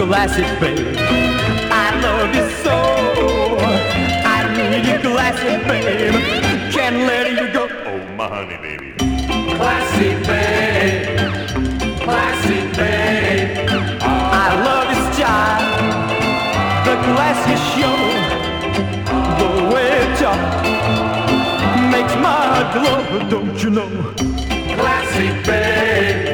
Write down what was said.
classic, babe. I love you so. I need you classic, babe. Can't let you go. Oh, my honey, baby. Classic, babe. Classic, babe. I love your style. The class you show. The way you talk makes my heart glow. Don't you know? Classic, babe.